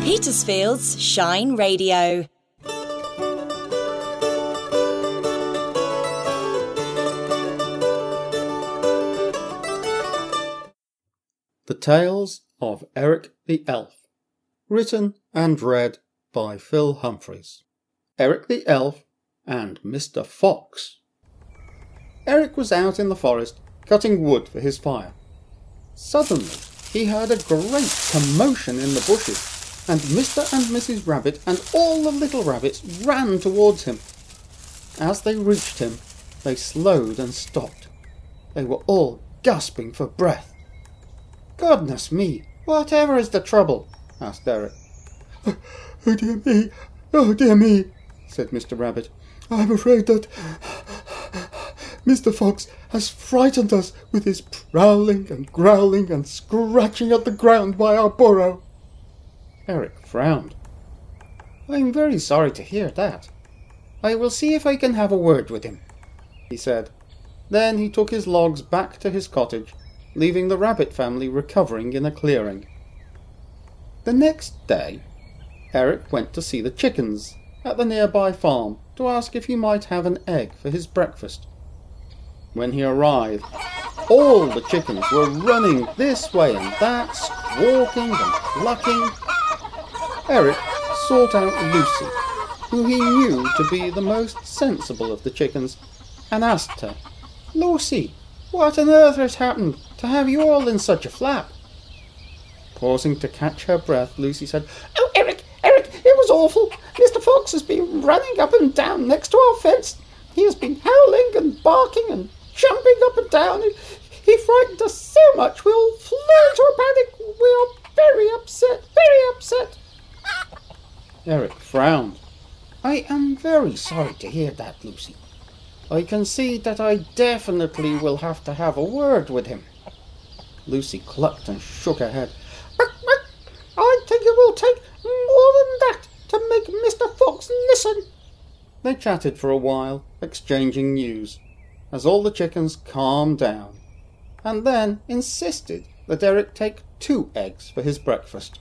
Petersfield's Shine Radio. The Tales of Eric the Elf. Written and read by Phil Humphreys. Eric the Elf and Mr. Fox. Eric was out in the forest cutting wood for his fire. Suddenly he heard a great commotion in the bushes, and Mr. and Mrs. Rabbit and all the little rabbits ran towards him. As they reached him, they slowed and stopped. They were all gasping for breath. "Goodness me, whatever is the trouble?" asked Eric. Oh dear me, said Mr. Rabbit. "I'm afraid that Mr. Fox has frightened us with his prowling and growling and scratching at the ground by our burrow." Eric frowned. "I'm very sorry to hear that. I will see if I can have a word with him," he said. Then he took his logs back to his cottage, leaving the rabbit family recovering in a clearing. The next day, Eric went to see the chickens at the nearby farm to ask if he might have an egg for his breakfast. When he arrived, all the chickens were running this way and that, squawking and clucking. Eric sought out Lucy, who he knew to be the most sensible of the chickens, and asked her, "Lucy, what on earth has happened to have you all in such a flap?" Pausing to catch her breath, Lucy said, "Oh, Eric, it was awful. Mr. Fox has been running up and down next to our fence. He has been howling and barking and jumping up and down. He frightened us so much we all flew into a panic. We are very upset, very upset." Eric frowned. "I am very sorry to hear that, Lucy. I can see that I definitely will have to have a word with him." Lucy clucked and shook her head. "I think it will take more than that to make Mr. Fox listen." They chatted for a while, exchanging news, as all the chickens calmed down, and then insisted that Eric take 2 eggs for his breakfast.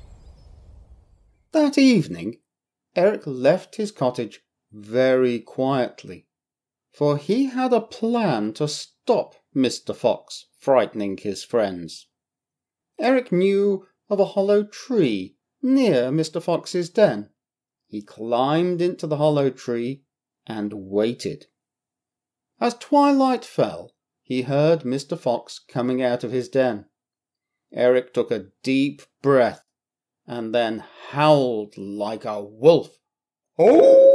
That evening, Eric left his cottage very quietly, for he had a plan to stop Mr. Fox frightening his friends. Eric knew of a hollow tree near Mr. Fox's den. He climbed into the hollow tree and waited. As twilight fell, he heard Mr. Fox coming out of his den. Eric took a deep breath and then howled like a wolf. "Oh!"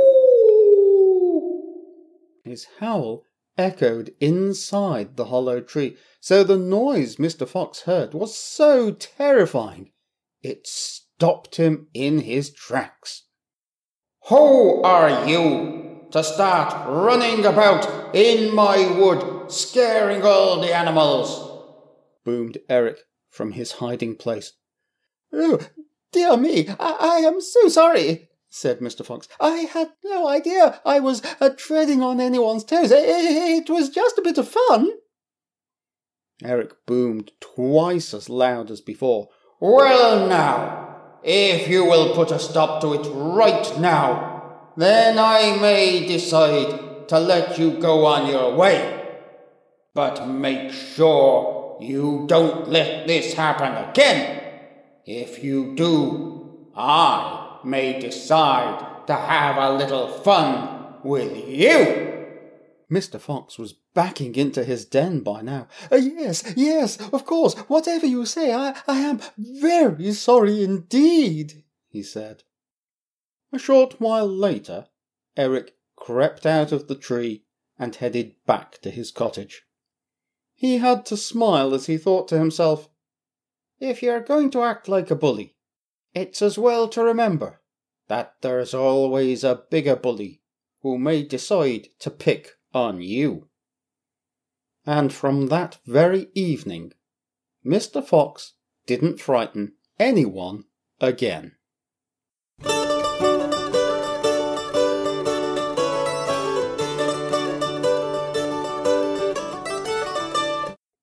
His howl echoed inside the hollow tree, so the noise Mr. Fox heard was so terrifying it stopped him in his tracks. "Who are you to start running about in my wood, scaring all the animals?" boomed Eric from his hiding place. "Oh, dear me, I am so sorry," said Mr. Fox. "I had no idea I was treading on anyone's toes. It was just a bit of fun." Eric boomed twice as loud as before. "Well now, if you will put a stop to it right now, then I may decide to let you go on your way. But make sure you don't let this happen again. If you do, I may decide to have a little fun with you." Mr. Fox was backing into his den by now. Yes, of course, whatever you say, I am very sorry indeed," he said. A short while later, Eric crept out of the tree and headed back to his cottage. He had to smile as he thought to himself, "If you're going to act like a bully, it's as well to remember that there's always a bigger bully who may decide to pick on you." And from that very evening, Mr. Fox didn't frighten anyone again.